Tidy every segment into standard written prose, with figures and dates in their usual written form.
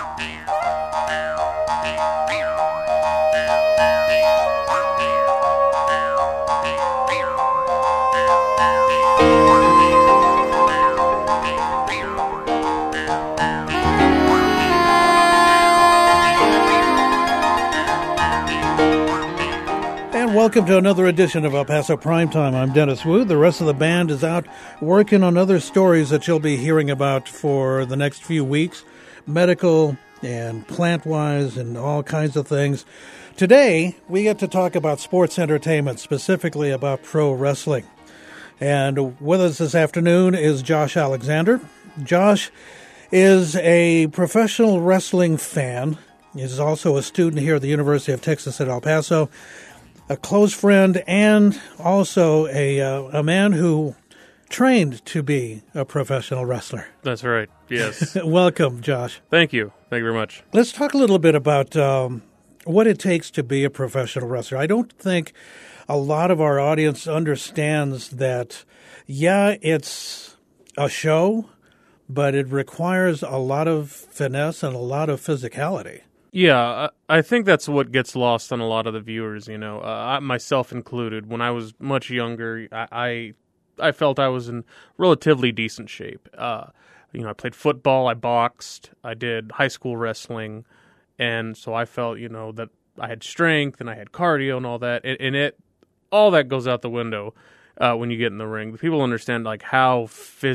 Welcome to another edition of El Paso Primetime. I'm Dennis Wu. The rest of the band is out working on other stories that you'll be hearing about for the next few weeks, medical and plant-wise and all kinds of things. Today, we get to talk about sports entertainment, specifically about pro wrestling. And with us this afternoon is Josh Alexander. Josh is a professional wrestling fan. He's also a student here at the University of Texas at El Paso, a close friend, and also a man who trained to be a professional wrestler. That's right, yes. Welcome, Josh. Thank you. Thank you very much. Let's talk a little bit about what it takes to be a professional wrestler. I don't think a lot of our audience understands that, yeah, it's a show, but it requires a lot of finesse and a lot of physicality. Yeah, I think that's what gets lost on a lot of the viewers, you know, myself included. When I was much younger, I felt I was in relatively decent shape. I played football, I boxed, I did high school wrestling, and so I felt, that I had strength and I had cardio and all that, and all that goes out the window when you get in the ring. People understand, like, how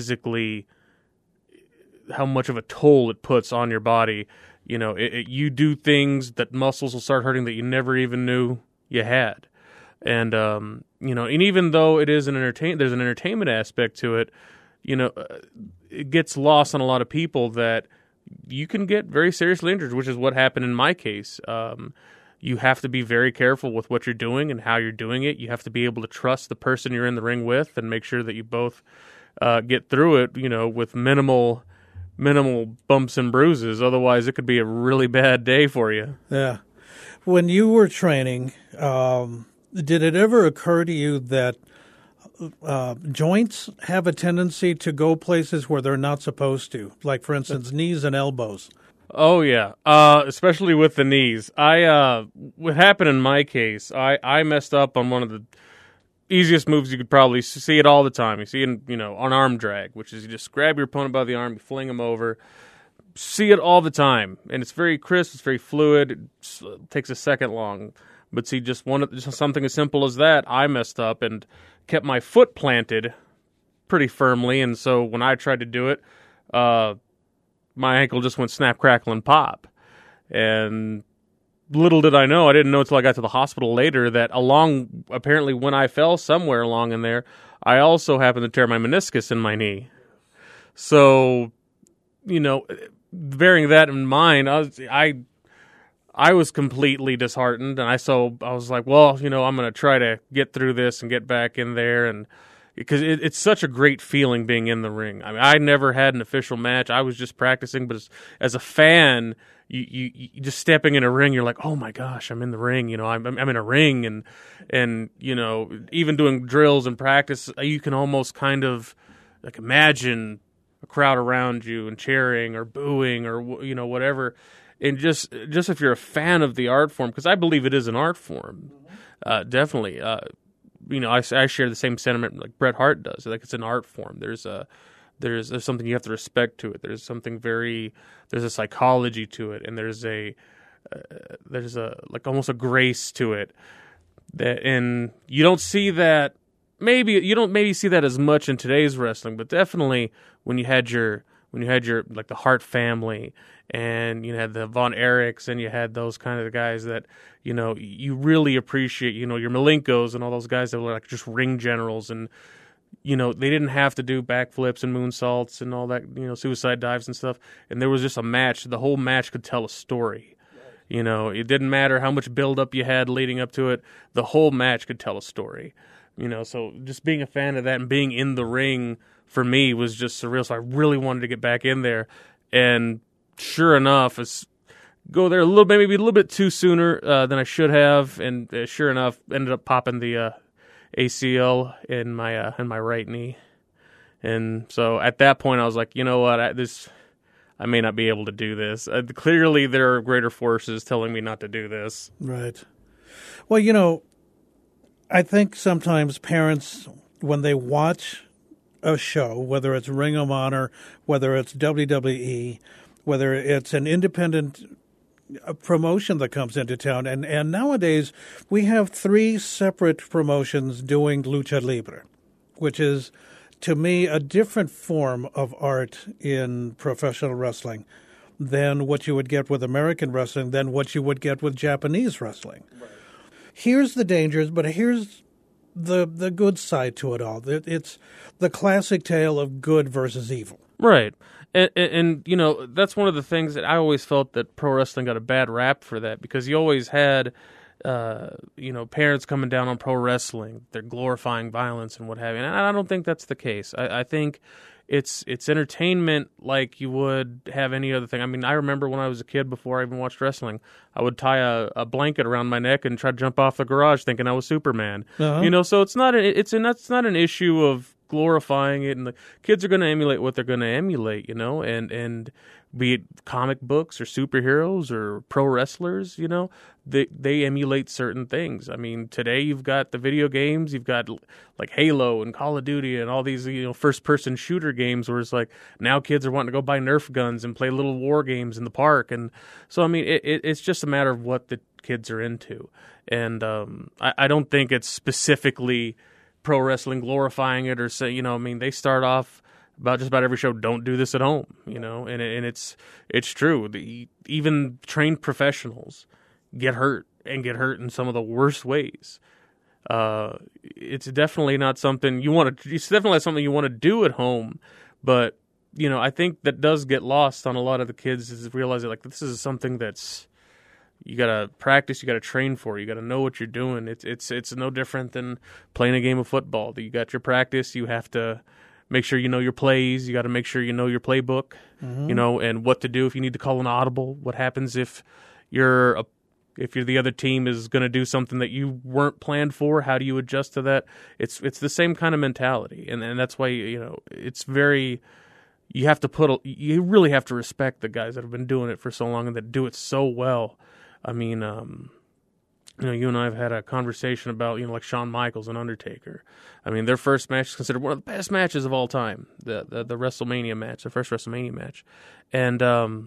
much of a toll it puts on your body. You do things that muscles will start hurting that you never even knew you had. And, and even though it is there's an entertainment aspect to it, it gets lost on a lot of people that you can get very seriously injured, which is what happened in my case. You have to be very careful with what you're doing and how you're doing it. You have to be able to trust the person you're in the ring with and make sure that you both get through it, with minimal bumps and bruises. Otherwise, it could be a really bad day for you. Yeah. When you were training, did it ever occur to you that joints have a tendency to go places where they're not supposed to? Like, for instance, knees and elbows. Oh, yeah. Especially with the knees. What happened in my case, I messed up on one of the easiest moves you could probably see it all the time. You see it, on arm drag, which is you just grab your opponent by the arm, you fling them over. See it all the time, and it's very crisp, it's very fluid. It takes a second long, but see, just something as simple as that, I messed up and kept my foot planted pretty firmly, and so when I tried to do it, my ankle just went snap, crackle, and pop, and little did I know, I didn't know until I got to the hospital later that apparently when I fell somewhere along in there, I also happened to tear my meniscus in my knee. So, bearing that in mind, I was completely disheartened, and I was like, well, I'm going to try to get through this and get back in there, and because it's such a great feeling being in the ring. I mean, I never had an official match. I was just practicing, but as a fan, you just stepping in a ring, you're like, oh my gosh, I'm in the ring. I'm in a ring, and even doing drills and practice, you can almost kind of like imagine a crowd around you and cheering or booing or whatever. And just if you're a fan of the art form, because I believe it is an art form, definitely. I share the same sentiment like Bret Hart does. Like, it's an art form. There's something you have to respect to it. There's a psychology to it, and there's like almost a grace to it. And you don't see that. You don't see that as much in today's wrestling, but definitely when you had your like the Hart family, and you had the Von Erichs, and you had those kind of guys that you really appreciate. Your Malenkos and all those guys that were like just ring generals, and they didn't have to do backflips and moonsaults and all that, suicide dives and stuff. And there was just a match. The whole match could tell a story. It didn't matter how much build-up you had leading up to it. The whole match could tell a story. So just being a fan of that and being in the ring for me was just surreal. So I really wanted to get back in there. And sure enough, go there maybe a little bit too sooner than I should have. And sure enough, ended up popping the ACL in my right knee. And so at that point, I was like, you know what, I may not be able to do this. Clearly, there are greater forces telling me not to do this. Right. Well, I think sometimes parents, when they watch a show, whether it's Ring of Honor, whether it's WWE, whether it's an independent promotion that comes into town, and nowadays we have 3 separate promotions doing lucha libre, which is, to me, a different form of art in professional wrestling than what you would get with American wrestling, than what you would get with Japanese wrestling. Right. Here's the dangers, but here's the good side to it all. It's the classic tale of good versus evil. Right. And that's one of the things that I always felt that pro wrestling got a bad rap for that, because you always had parents coming down on pro wrestling. They're glorifying violence and what have you. And I don't think that's the case. I think it's entertainment like you would have any other thing. I mean, I remember when I was a kid, before I even watched wrestling, I would tie a blanket around my neck and try to jump off the garage thinking I was Superman. Uh-huh. So it's not that's not an issue of glorifying it, and the kids are going to emulate what they're going to emulate, and be it comic books or superheroes or pro wrestlers, they emulate certain things. I mean, today you've got the video games, you've got like Halo and Call of Duty and all these, first-person shooter games where it's like now kids are wanting to go buy Nerf guns and play little war games in the park. And so, I mean, it's just a matter of what the kids are into. And I don't think it's specifically pro wrestling glorifying it or say, they start off about just about every show, don't do this at home, and it's true. Even trained professionals get hurt in some of the worst ways. It's definitely not something you want to. It's definitely not something you want to do at home, but I think that does get lost on a lot of the kids, is realizing like this is something that's you gotta practice, you gotta train for, you gotta know what you're doing. It's no different than playing a game of football. You got your practice, you have to make sure you know your plays. You got to make sure you know your playbook, and what to do if you need to call an audible. What happens if you're the other team is going to do something that you weren't planned for? How do you adjust to that? It's the same kind of mentality, and that's why it's very. You really have to respect the guys that have been doing it for so long and that do it so well. I mean, you and I have had a conversation about, like Shawn Michaels and Undertaker. I mean, their first match is considered one of the best matches of all time. The WrestleMania match, the first WrestleMania match, and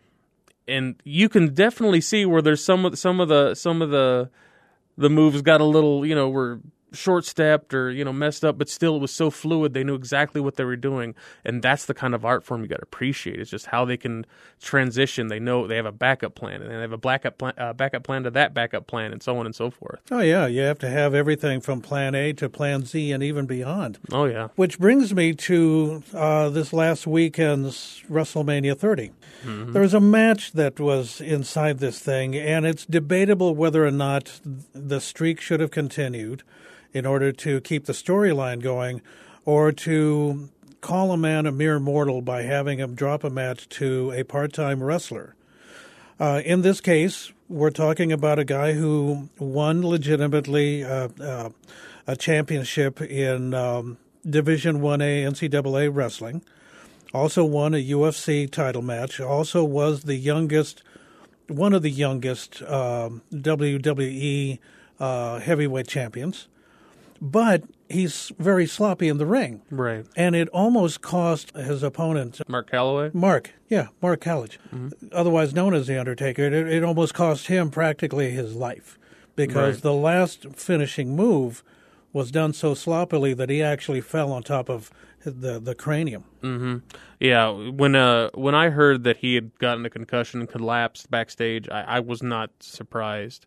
you can definitely see where there's some of the moves got a little, were short-stepped or messed up, but still it was so fluid. They knew exactly what they were doing, and that's the kind of art form you got to appreciate. It's just how they can transition. They know they have a backup plan, and they have a backup plan to that backup plan, and so on and so forth. Oh yeah, you have to have everything from Plan A to Plan Z and even beyond. Oh yeah. Which brings me to this last weekend's WrestleMania 30. Mm-hmm. There was a match that was inside this thing, and it's debatable whether or not the streak should have continued in order to keep the storyline going, or to call a man a mere mortal by having him drop a match to a part-time wrestler. In this case, we're talking about a guy who won legitimately a championship in Division 1A NCAA wrestling, also won a UFC title match, also was one of the youngest WWE heavyweight champions. But he's very sloppy in the ring. Right. And it almost cost his opponent... Mark Calloway? Mark Calloway, otherwise known as The Undertaker. It almost cost him practically his life, because the last finishing move was done so sloppily that he actually fell on top of the cranium. Mm-hmm. Yeah, when I heard that he had gotten a concussion and collapsed backstage, I was not surprised.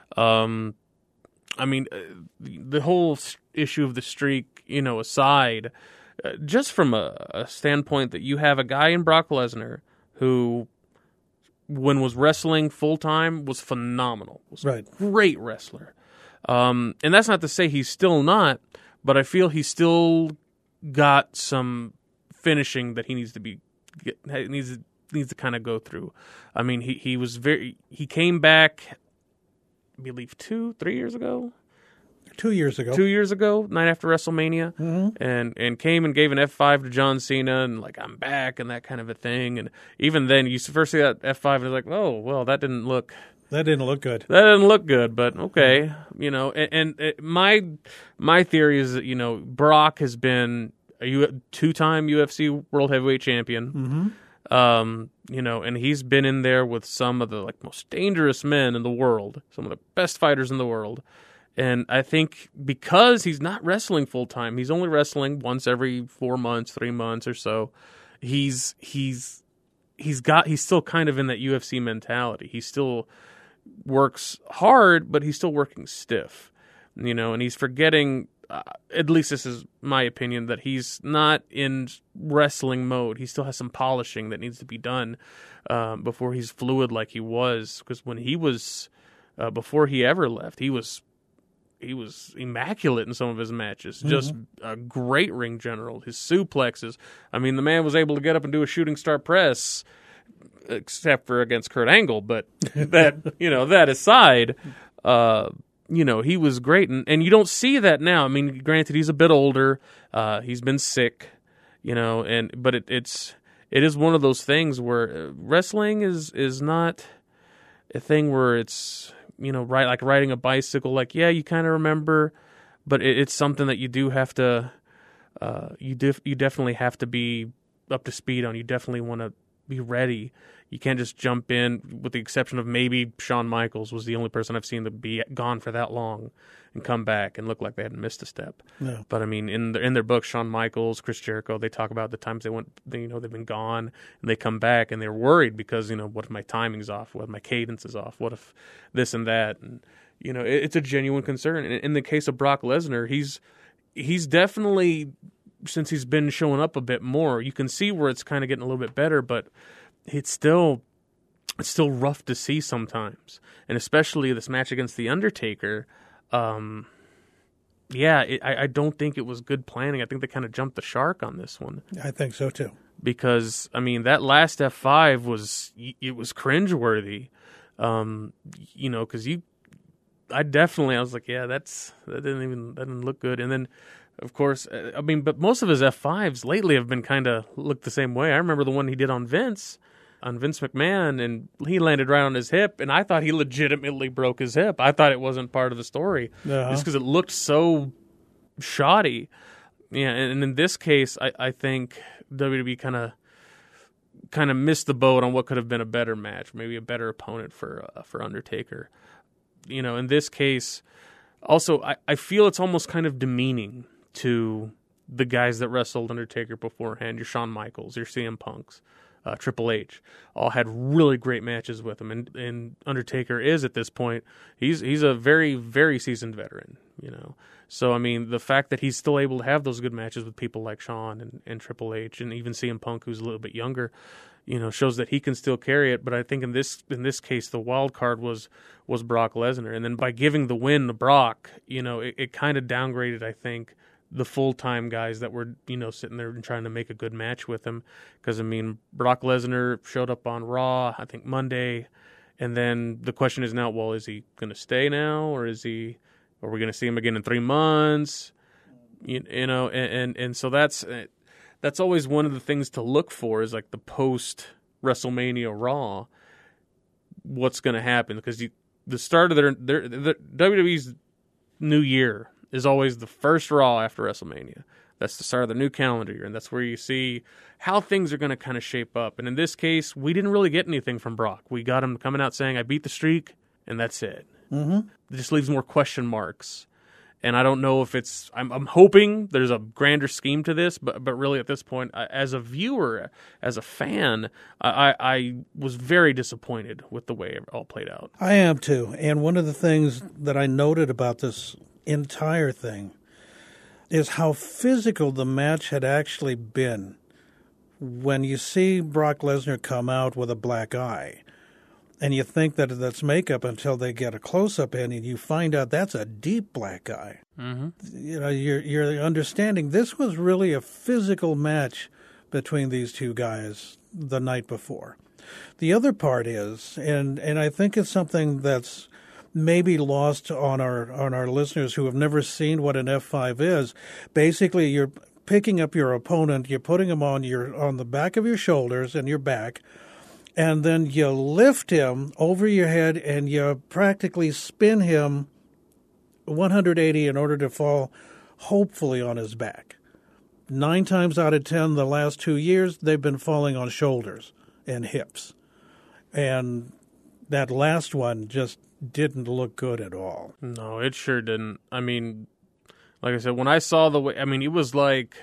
I mean, the whole issue of the streak, aside, just from a standpoint that you have a guy in Brock Lesnar who, when was wrestling full-time, was phenomenal. Was a great wrestler. And that's not to say he's still not, but I feel he's still got some finishing that he needs to kind of go through. I mean, he came back, I believe 3 years ago. 2 years ago. 2 years ago, night after WrestleMania, and came and gave an F5 to John Cena, and like, I'm back, and that kind of a thing. And even then, you first see that F5, and it's like, oh, well, that didn't look good. That didn't look good, but okay, And my theory is that Brock has been a two-time UFC World Heavyweight Champion. And he's been in there with some of the most dangerous men in the world, some of the best fighters in the world. And I think because he's not wrestling full time, he's only wrestling once every 4 months, 3 months or so. He's still kind of in that UFC mentality. He still works hard, but he's still working stiff, and he's forgetting. At least this is my opinion, that he's not in wrestling mode. He still has some polishing that needs to be done before he's fluid like he was. Because when he was, before he ever left, he was immaculate in some of his matches. Just a great ring general. His suplexes. I mean, the man was able to get up and do a shooting star press, except for against Kurt Angle. But that aside. He was great, and you don't see that now. I mean, granted, he's a bit older. He's been sick, but it is one of those things where wrestling is not a thing where it's right, like riding a bicycle. Like, yeah, you kind of remember, but it's something that you do have to you definitely have to be up to speed on. You definitely want to be ready. You can't just jump in, with the exception of maybe Shawn Michaels was the only person I've seen to be gone for that long and come back and look like they hadn't missed a step. No. But I mean, in their book, Shawn Michaels, Chris Jericho, they talk about the times they've been gone and they come back and they're worried because, what if my timing's off? What if my cadence is off? What if this and that? And, it's a genuine concern. And in the case of Brock Lesnar, he's definitely, since he's been showing up a bit more, you can see where it's kind of getting a little bit better, but it's still rough to see sometimes, and especially this match against The Undertaker. I don't think it was good planning. I think they kind of jumped the shark on this one. I think so too. Because I mean, that last F5 was cringeworthy. Because I was like, yeah, that didn't look good. And then, of course, but most of his F5s lately have been kind of looked the same way. I remember the one he did on Vince McMahon, and he landed right on his hip, and I thought he legitimately broke his hip. I thought it wasn't part of the story, just because it looked so shoddy. Yeah, and in this case, I think WWE kind of missed the boat on what could have been a better match, maybe a better opponent for Undertaker. In this case, also, I feel it's almost kind of demeaning to the guys that wrestled Undertaker beforehand. Your Shawn Michaels, your CM Punks, Triple H, all had really great matches with him, and Undertaker is at this point he's a very, very seasoned veteran, So I mean, the fact that he's still able to have those good matches with people like Shawn and Triple H, and even CM Punk, who's a little bit younger, shows that he can still carry it. But I think in this case, the wild card was Brock Lesnar, and then by giving the win to Brock, it kind of downgraded, I think, the full-time guys that were, sitting there and trying to make a good match with him. Because, I mean, Brock Lesnar showed up on Raw, I think Monday, and then the question is now, well, is he going to stay now, or are we going to see him again in 3 months? And so that's always one of the things to look for, is like the post-WrestleMania Raw, what's going to happen. Because the start of their WWE's new year is always the first Raw after WrestleMania. That's the start of the new calendar year, and that's where you see how things are going to kind of shape up. And in this case, we didn't really get anything from Brock. We got him coming out saying, I beat the streak, and that's it. It just leaves more question marks. And I don't know if it's... I'm hoping there's a grander scheme to this, but really at this point, as a viewer, as a fan, I was very disappointed with the way it all played out. I am too. And one of the things that I noted about this entire thing is how physical the match had actually been. When you see Brock Lesnar come out with a black eye, and you think that that's makeup until they get a close-up in, and you find out that's a deep black eye. You're understanding this was really a physical match between these two guys the night before. The other part is, and I think it's something that's may be lost on our listeners who have never seen what an F5 is. Basically, you're picking up your opponent, you're putting him on the back of your shoulders and your back, and then you lift him over your head and you practically spin him 180 in order to fall, hopefully, on his back. 9 times out of 10, the last 2 years, they've been falling on shoulders and hips. And that last one just didn't look good at all. No, it sure didn't. I mean, like I said, when I saw the way, I mean, it was like,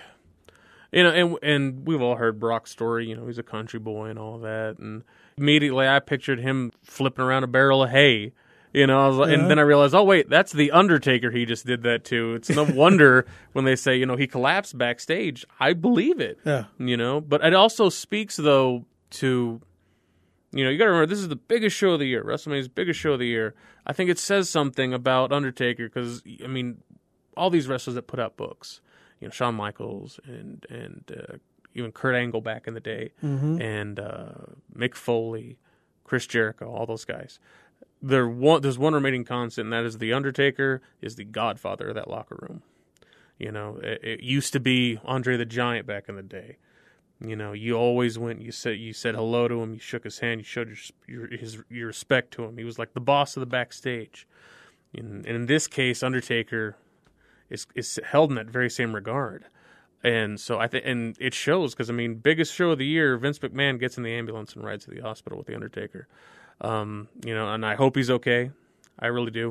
and we've all heard Brock's story, he's a country boy and all that. And immediately I pictured him flipping around a barrel of hay. I was like, and then I realized, oh wait, that's the Undertaker he just did that to. It's no wonder when they say, he collapsed backstage. I believe it. Yeah. But it also speaks though to, you got to remember, this is the biggest show of the year, WrestleMania's biggest show of the year. I think it says something about Undertaker because, all these wrestlers that put out books, Shawn Michaels and even Kurt Angle back in the day, and Mick Foley, Chris Jericho, all those guys. There's one remaining constant, and that is the Undertaker is the godfather of that locker room. It used to be Andre the Giant back in the day. You always went. You said hello to him. You shook his hand. You showed your respect to him. He was like the boss of the backstage. And in this case, Undertaker is held in that very same regard. And so I think, and it shows because biggest show of the year. Vince McMahon gets in the ambulance and rides to the hospital with the Undertaker. And I hope he's okay. I really do.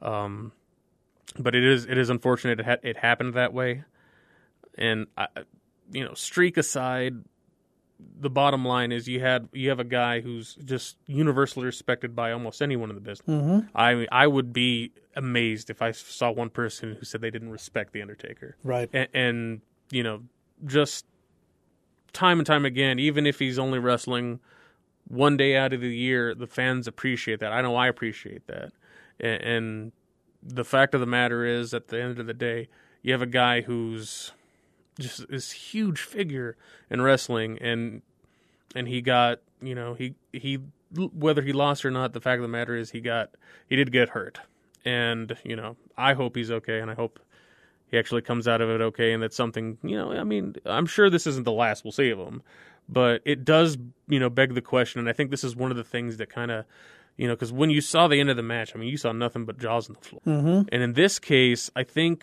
But it is unfortunate it happened that way. And streak aside, the bottom line is you have a guy who's just universally respected by almost anyone in the business. Mm-hmm. I would be amazed if I saw one person who said they didn't respect the Undertaker. Right. And just time and time again, even if he's only wrestling one day out of the year, the fans appreciate that. I know I appreciate that. And the fact of the matter is, at the end of the day, you have a guy who's just this huge figure in wrestling, and he got, he whether he lost or not, the fact of the matter is he did get hurt. And, I hope he's okay, and I hope he actually comes out of it okay, and that's something, I'm sure this isn't the last we'll see of him. But it does, beg the question, and I think this is one of the things that kind of, because when you saw the end of the match, you saw nothing but jaws on the floor. Mm-hmm. And in this case, I think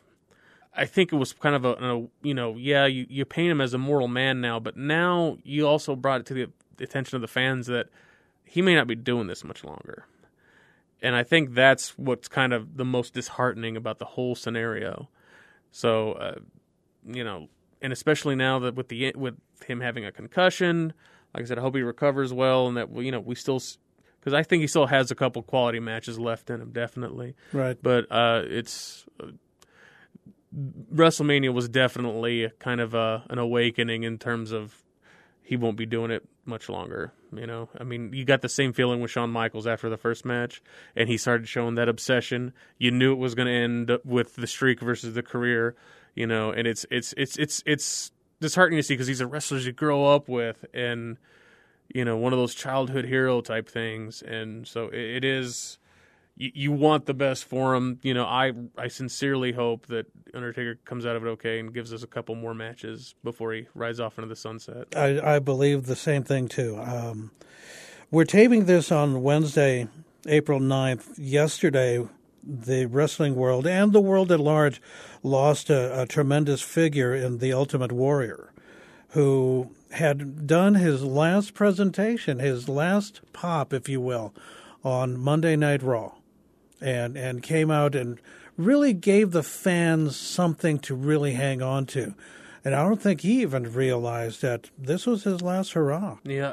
it was kind of you paint him as a mortal man now, but now you also brought it to the attention of the fans that he may not be doing this much longer. And I think that's what's kind of the most disheartening about the whole scenario. So, and especially now that with him having a concussion, like I said, I hope he recovers well, and that we still, because I think he still has a couple quality matches left in him, definitely. Right. But it's WrestleMania was definitely kind of an awakening in terms of he won't be doing it much longer. You got the same feeling with Shawn Michaels after the first match, and he started showing that obsession. You knew it was going to end with the streak versus the career. And it's disheartening to see because these are wrestlers you grow up with, and one of those childhood hero type things, and so it is. You want the best for him. I sincerely hope that Undertaker comes out of it okay and gives us a couple more matches before he rides off into the sunset. I believe the same thing too. We're taping this on Wednesday, April 9th. Yesterday, the wrestling world and the world at large lost a tremendous figure in The Ultimate Warrior, who had done his last presentation, his last pop, if you will, on Monday Night Raw, and came out and really gave the fans something to really hang on to. And I don't think he even realized that this was his last hurrah. Yeah,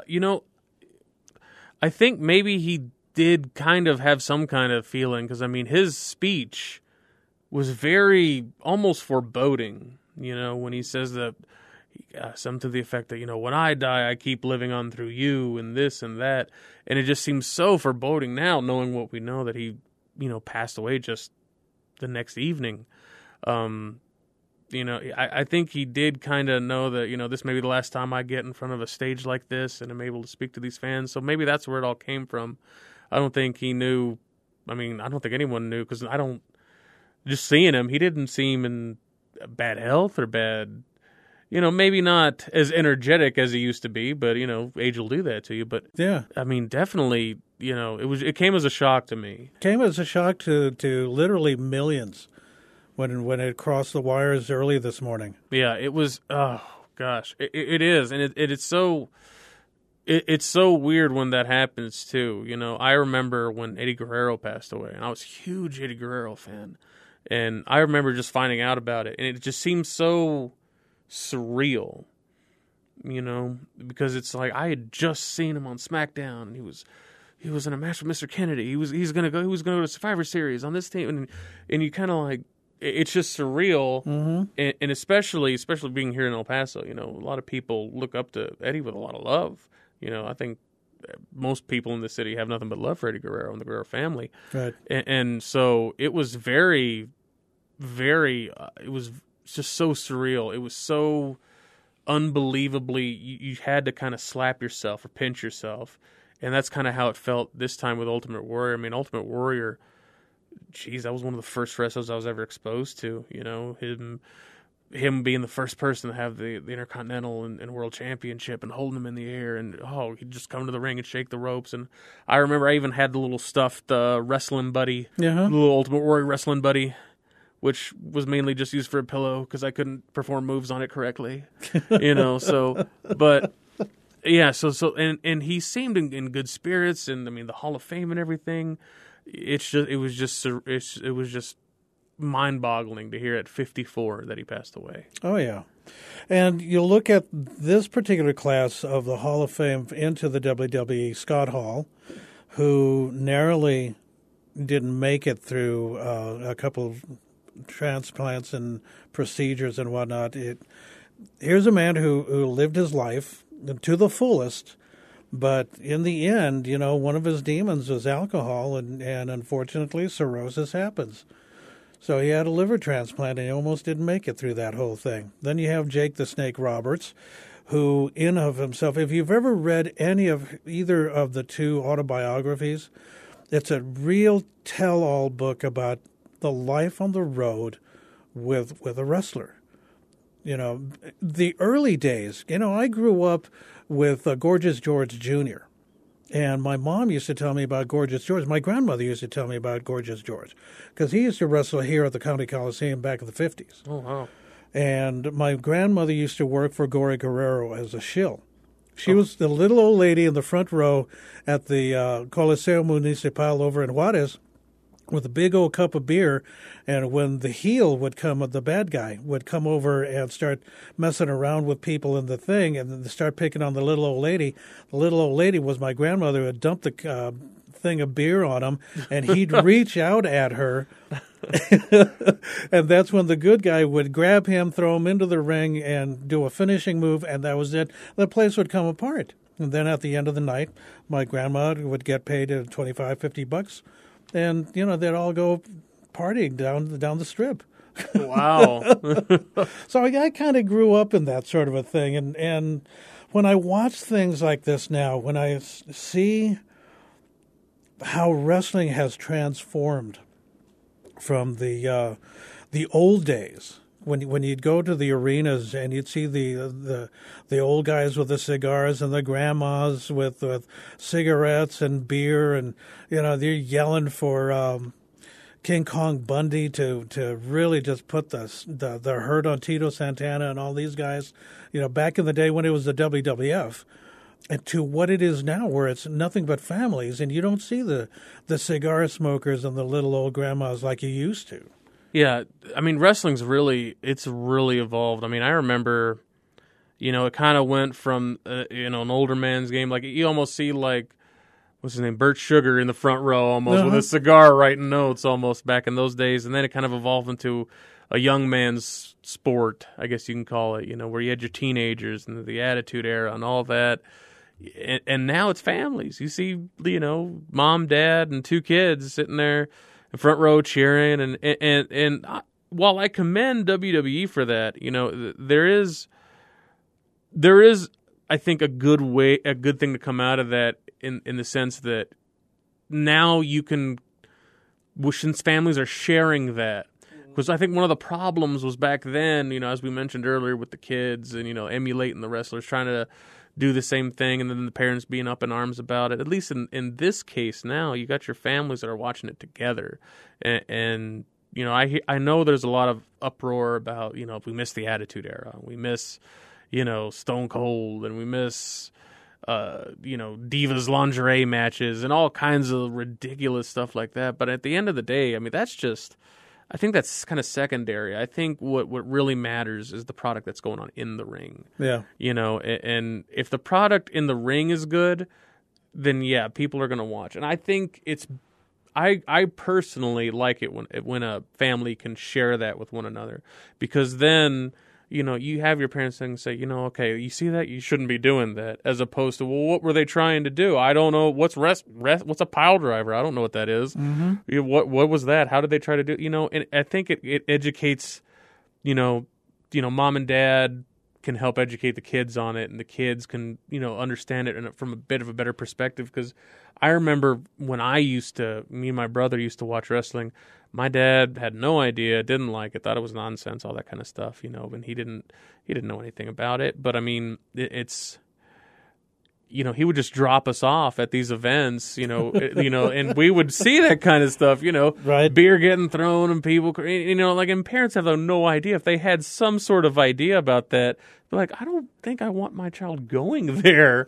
I think maybe he did kind of have some kind of feeling, because, his speech was very almost foreboding, when he says that, something to the effect that, when I die, I keep living on through you and this and that. And it just seems so foreboding now, knowing what we know, that he, passed away just the next evening. I think he did kind of know that, this may be the last time I get in front of a stage like this and I'm able to speak to these fans. So maybe that's where it all came from. I don't think he knew, I mean, I don't think anyone knew because just seeing him, he didn't seem in bad health or bad, maybe not as energetic as he used to be, but, age will do that to you. But, Yeah. I mean, definitely, it came as a shock to me. Came as a shock to literally millions when it crossed the wires early this morning. Yeah, it was, oh, gosh, it is. And it's so... It's so weird when that happens, too. I remember when Eddie Guerrero passed away, and I was a huge Eddie Guerrero fan. And I remember just finding out about it, and it just seemed so surreal, because it's like I had just seen him on SmackDown, and he was in a match with Mr. Kennedy. He was going to go to Survivor Series on this team, and you kind of like, it's just surreal, and especially being here in El Paso, a lot of people look up to Eddie with a lot of love. I think most people in the city have nothing but love for Eddie Guerrero and the Guerrero family. Right. And so it was very, very, it was just so surreal. It was so unbelievably, you had to kind of slap yourself or pinch yourself. And that's kind of how it felt this time with Ultimate Warrior. I mean, Ultimate Warrior, geez, that was one of the first wrestlers I was ever exposed to, him being the first person to have the Intercontinental and World Championship and holding him in the air, and he'd just come to the ring and shake the ropes. And I remember I even had the little stuffed wrestling buddy, the little Ultimate Warrior wrestling buddy, which was mainly just used for a pillow because I couldn't perform moves on it correctly, So, but yeah, so and he seemed in good spirits, and I mean the Hall of Fame and everything. It was just mind-boggling to hear at 54 that he passed away. Oh, yeah. And you look at this particular class of the Hall of Fame into the WWE, Scott Hall, who narrowly didn't make it through a couple of transplants and procedures and whatnot. Here's a man who lived his life to the fullest, but in the end, one of his demons was alcohol, and unfortunately cirrhosis happens. So he had a liver transplant, and he almost didn't make it through that whole thing. Then you have Jake the Snake Roberts, who in of himself, if you've ever read either of the two autobiographies, it's a real tell-all book about the life on the road with a wrestler. The early days, I grew up with Gorgeous George Jr., and my mom used to tell me about Gorgeous George. My grandmother used to tell me about Gorgeous George because he used to wrestle here at the County Coliseum back in the 50s. Oh, wow. And my grandmother used to work for Gory Guerrero as a shill. She was the little old lady in the front row at the Coliseo Municipal over in Juarez with a big old cup of beer, and when the heel would come, the bad guy would come over and start messing around with people in the thing and then start picking on the little old lady. The little old lady was my grandmother who had dumped the thing of beer on him, and he'd reach out at her, and that's when the good guy would grab him, throw him into the ring, and do a finishing move, and that was it. The place would come apart. And then at the end of the night, my grandma would get paid $25, $50, and they'd all go partying down the strip. Wow. So I kind of grew up in that sort of a thing, and when I watch things like this now, when I see how wrestling has transformed from the old days, when you'd go to the arenas and you'd see the old guys with the cigars and the grandmas with cigarettes and beer, and they're yelling for King Kong Bundy to really just put the hurt on Tito Santana and all these guys, back in the day when it was the WWF, and to what it is now, where it's nothing but families, and you don't see the cigar smokers and the little old grandmas like you used to. Yeah, I mean, wrestling's really evolved. I mean, I remember, it kind of went from, an older man's game. Like, you almost see, like, what's his name, Bert Sugar in the front row almost with a cigar writing notes almost back in those days. And then it kind of evolved into a young man's sport, I guess you can call it, where you had your teenagers and the Attitude Era and all that. And now it's families. You see, mom, dad, and two kids sitting there in front row cheering, and while I commend WWE for that, there is I think a good thing to come out of that in the sense that now you can since families are sharing that. Because I think one of the problems was back then, as we mentioned earlier with the kids and, emulating the wrestlers, trying to do the same thing, and then the parents being up in arms about it. At least in this case now, you got your families that are watching it together. And I know there's a lot of uproar about, if we miss the Attitude Era, we miss, Stone Cold, and we miss, Divas lingerie matches and all kinds of ridiculous stuff like that. But at the end of the day, I mean, I think that's kind of secondary. I think what really matters is the product that's going on in the ring. Yeah. And if the product in the ring is good, then yeah, people are going to watch. And I think I personally like it when a family can share that with one another, because then, you have your parents say, okay, you see that? You shouldn't be doing that, as opposed to, well, what were they trying to do? I don't know. What's what's a pile driver? I don't know what that is. Mm-hmm. What was that? How did they try to do? And I think it educates, mom and dad can help educate the kids on it, and the kids can, understand it from a bit of a better perspective. Because I remember when me and my brother used to watch wrestling, my dad had no idea, didn't like it, thought it was nonsense, all that kind of stuff, and he didn't know anything about it. But I mean, it's, he would just drop us off at these events, and we would see that kind of stuff, right. Beer getting thrown and people, and parents have no idea. If they had some sort of idea about that, they're like, I don't think I want my child going there.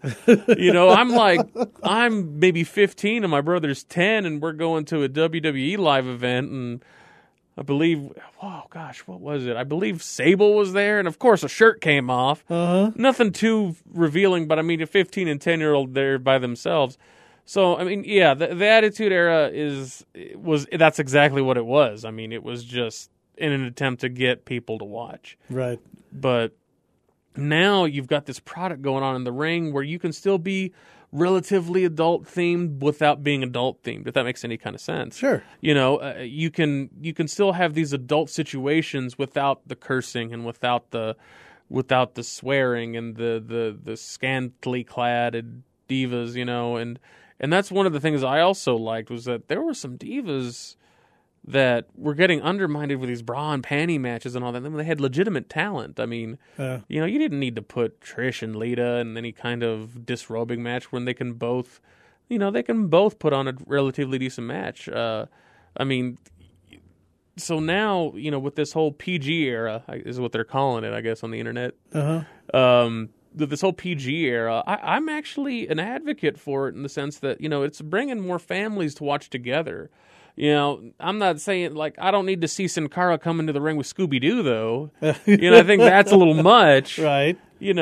I'm maybe 15 and my brother's 10 and we're going to a WWE live event, and I believe, what was it? I believe Sable was there, and of course a shirt came off. Uh-huh. Nothing too revealing, but I mean, a 15 and 10-year-old there by themselves. So, I mean, yeah, the Attitude Era that's exactly what it was. I mean, it was just in an attempt to get people to watch. Right. But now you've got this product going on in the ring where you can still be relatively adult themed without being adult themed, if that makes any kind of sense. Sure. You can still have these adult situations without the cursing and without the swearing and the scantily clad divas, and that's one of the things I also liked, was that there were some divas that were getting undermined with these bra and panty matches and all that. They had legitimate talent. I mean, you didn't need to put Trish and Lita in any kind of disrobing match when they can both, put on a relatively decent match. I mean, so now, with this whole PG era, is what they're calling it, I guess, on the internet. Uh-huh. This whole PG era, I'm actually an advocate for it in the sense that, it's bringing more families to watch together. I'm not saying, I don't need to see Sin Cara come into the ring with Scooby-Doo, though. I think that's a little much. Right.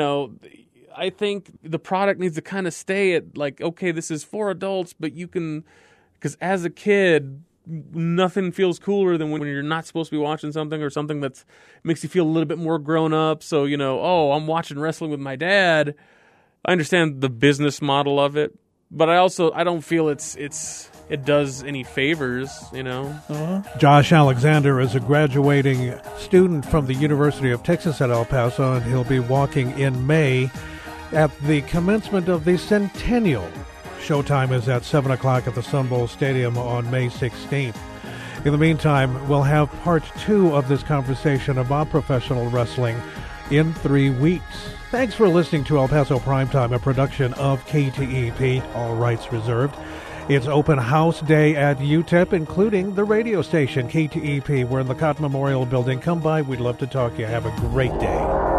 I think the product needs to kind of stay at, okay, this is for adults, but you can, because as a kid, nothing feels cooler than when you're not supposed to be watching something, or something that makes you feel a little bit more grown up. So, I'm watching wrestling with my dad. I understand the business model of it, but I don't feel it does any favors, Uh-huh. Josh Alexander is a graduating student from the University of Texas at El Paso, and he'll be walking in May at the commencement of the Centennial. Showtime is at 7 o'clock at the Sun Bowl Stadium on May 16th. In the meantime, we'll have part 2 of this conversation about professional wrestling in 3 weeks. Thanks for listening to El Paso Primetime, a production of KTEP, all rights reserved. It's open house day at UTEP, including the radio station, KTEP. We're in the Cotton Memorial Building. Come by. We'd love to talk to you. Have a great day.